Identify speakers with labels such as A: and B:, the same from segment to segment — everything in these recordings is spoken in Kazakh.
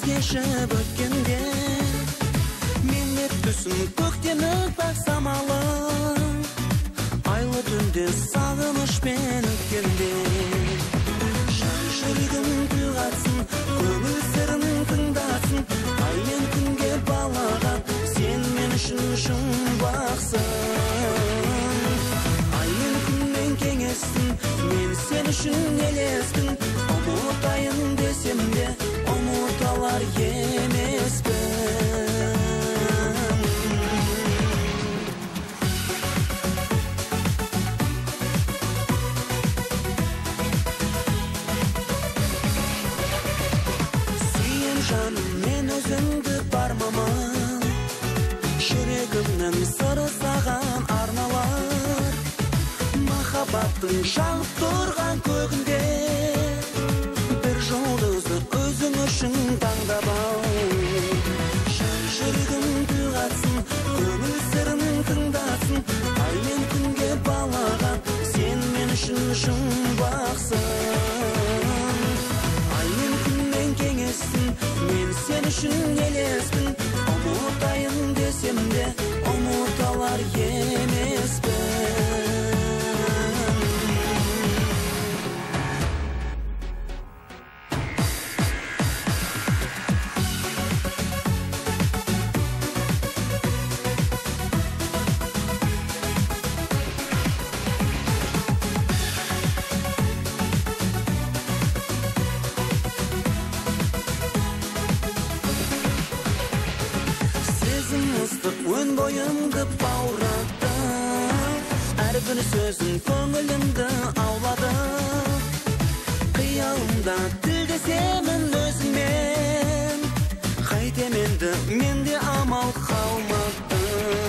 A: yaşab ötkende minnet düşün köktenip bak samalım aylı tünde sağınış ben ötkende şarşırgın tügatsın köngül sırrın tыңдасын aylen күнге балаған sen мен үшін бақсың аймен күнмен кеңессің мен сен үшін елеспін ұмытайын десем де ұмыта алар емеспін сүйем жаным мен өзіңді бармамын жүрегімнің сыры саған арналар махаббаттың жанып тұрған көгінде бір жұлдызды өзің үшін таңдап ал жан жүрегім тығатсын көңіл сырын тыңдасын ай мен күнге балаған сен мен үшін жұмбақсың ай мен күнмен кеңессің мен сен үшін елеспін ұмытайын десем де ұмыта алар емеспін өн бойымды бауратты әрбір сөзін көңілімді аулады қиялымда тілдесемін өзіңмен қайтем енді менде амал қалмады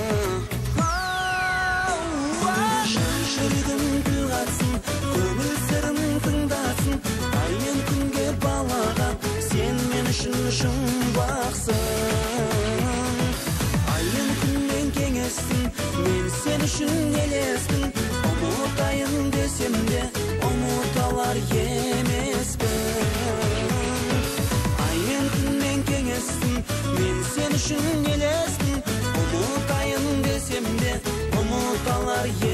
A: жан жүрегім тығатсын көңіл сырын тыңдасын ай мен күнге балаған сен мен үшін жұмбақсың мен сен үшін елеспін ұмытайын десем де ұмыта алар емеспін ай мен күнмен кеңессің мен сен үшін елеспін ұмытайын десем де ұмыта алар